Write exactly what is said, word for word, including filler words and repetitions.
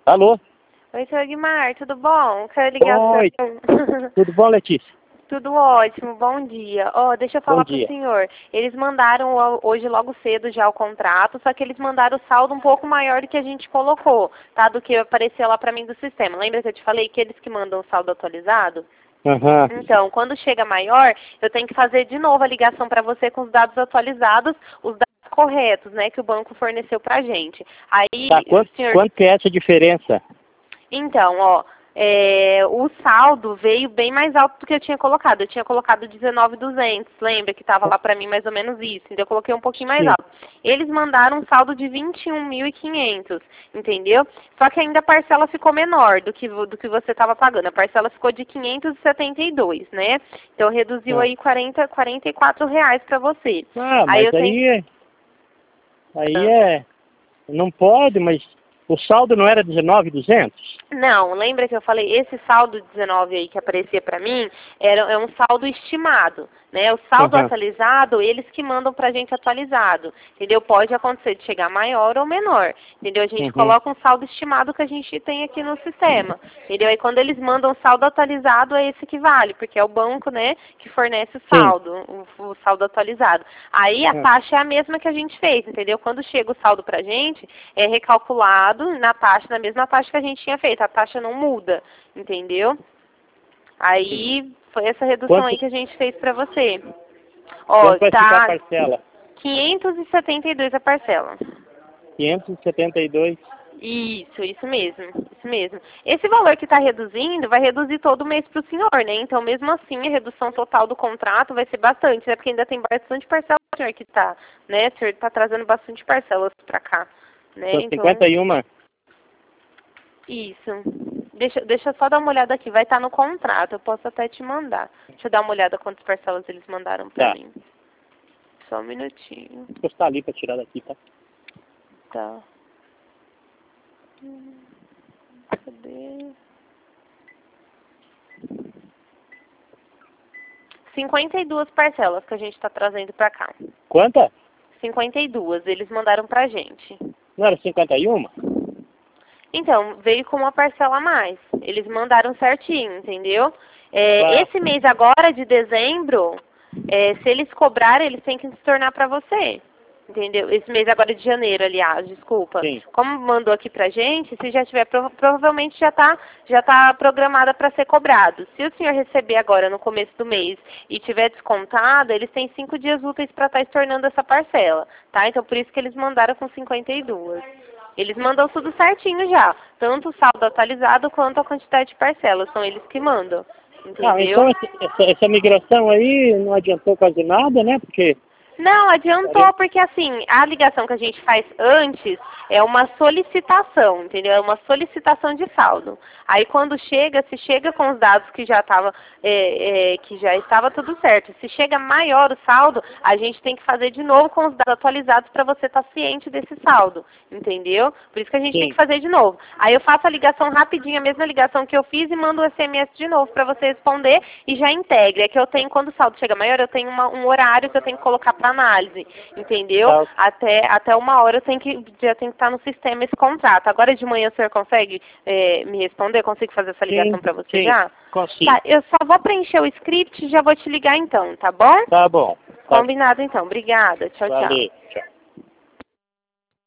Alô? Oi, senhor Guimar, tudo bom? Quero ligar Oi. pra... Tudo bom, Letícia? Tudo ótimo, bom dia. Ó, deixa eu Bom falar pro dia. senhor. Eles mandaram ó, hoje logo cedo já o contrato, só que eles mandaram o saldo um pouco maior do que a gente colocou, tá? Do que apareceu lá pra mim do sistema. Lembra que eu te falei que eles que mandam o saldo atualizado? Aham. Então, quando chega maior, eu tenho que fazer de novo a ligação para você com os dados atualizados, os dados corretos, né, que o banco forneceu pra gente. Aí, Tá, quanto, senhor... quanto que é essa diferença? Então, ó, é, o saldo veio bem mais alto do que eu tinha colocado. Eu tinha colocado dezenove mil e duzentos, lembra que estava lá para mim mais ou menos isso. Então eu coloquei um pouquinho mais Sim. alto. Eles mandaram um saldo de vinte e um mil e quinhentos, entendeu? Só que ainda a parcela ficou menor do que, do que você estava pagando. A parcela ficou de quinhentos e setenta e dois, né? Então reduziu Ah, aí quarenta, quarenta e quatro reais para você. ah Aí mas eu tenho... aí é... Aí é... Não pode, mas o saldo não era dezenove mil e duzentos? Não, lembra que eu falei, esse saldo dezenove aí que aparecia pra mim, era, é um saldo estimado, né? O saldo Aham. atualizado, eles que mandam pra gente atualizado, entendeu? Pode acontecer de chegar maior ou menor, entendeu? A gente Uhum. coloca um saldo estimado que a gente tem aqui no sistema, entendeu? E quando eles mandam o saldo atualizado, é esse que vale, porque é o banco, né, que fornece o Sim. saldo, o, o saldo atualizado. Aí a Ah. taxa é a mesma que a gente fez, entendeu? Quando chega o saldo pra gente, é recalculado na taxa, na mesma taxa que a gente tinha feito. A taxa não muda, entendeu? Aí foi essa redução Quanto, aí que a gente fez pra você. Ó, quanto vai ficar a tá parcela? quinhentos e setenta e dois a parcela. quinhentos e setenta e dois. Isso, isso mesmo, isso mesmo. Esse valor que está reduzindo vai reduzir todo mês para o senhor, né? Então, mesmo assim, a redução total do contrato vai ser bastante, né? Porque ainda tem bastante parcela o senhor que está, né? O senhor está trazendo bastante parcelas para cá, né? São Então, cinquenta e um. isso. Deixa, deixa eu só dar uma olhada aqui. Vai estar no contrato. Eu posso até te mandar. Deixa eu dar uma olhada quantas parcelas eles mandaram pra Tá. mim. Só um minutinho. Vou estar ali para tirar daqui, tá? Tá. Hum, Cadê? cinquenta e duas parcelas que a gente está trazendo pra cá. Quanta? cinquenta e duas. Eles mandaram pra gente. Não era cinquenta e um? Então, veio com uma parcela a mais. Eles mandaram certinho, entendeu? É, Ah, esse mês agora, de dezembro, é, se eles cobrarem, eles têm que se tornar para você. Entendeu? Esse mês agora de janeiro, aliás, desculpa. sim. Como mandou aqui pra gente, se já tiver, prova provavelmente já está já tá programada para ser cobrado. Se o senhor receber agora no começo do mês e tiver descontado, eles têm cinco dias úteis para estar estornando essa parcela, tá? Então por isso que eles mandaram com cinquenta e duas. Eles mandam tudo certinho já, tanto o saldo atualizado quanto a quantidade de parcelas, são eles que mandam, Ah, então entendeu? essa, essa, essa migração aí não adiantou quase nada, né? Porque... Não, adiantou, porque assim, a ligação que a gente faz antes é uma solicitação, entendeu? É uma solicitação de saldo. Aí quando chega, se chega com os dados que já estava, é, é, que já estava tudo certo. Se chega maior o saldo, a gente tem que fazer de novo com os dados atualizados para você estar ciente desse saldo, entendeu? Por isso que a gente Sim. tem que fazer de novo. Aí eu faço a ligação rapidinho, a mesma ligação que eu fiz e mando o S M S de novo para você responder e já integra. É que eu tenho, quando o saldo chega maior, eu tenho uma, um horário que eu tenho que colocar para análise, entendeu? Tá. Até, até uma hora eu tenho que, já tem que estar no sistema esse contrato. Agora de manhã o senhor consegue é, me responder? Eu consigo fazer essa ligação Sim, para você sim, já? consigo. Tá, eu só vou preencher o script e já vou te ligar então, tá bom? Tá bom. Tá. Combinado então. Obrigada. Tchau, tchau. Valeu. Tchau.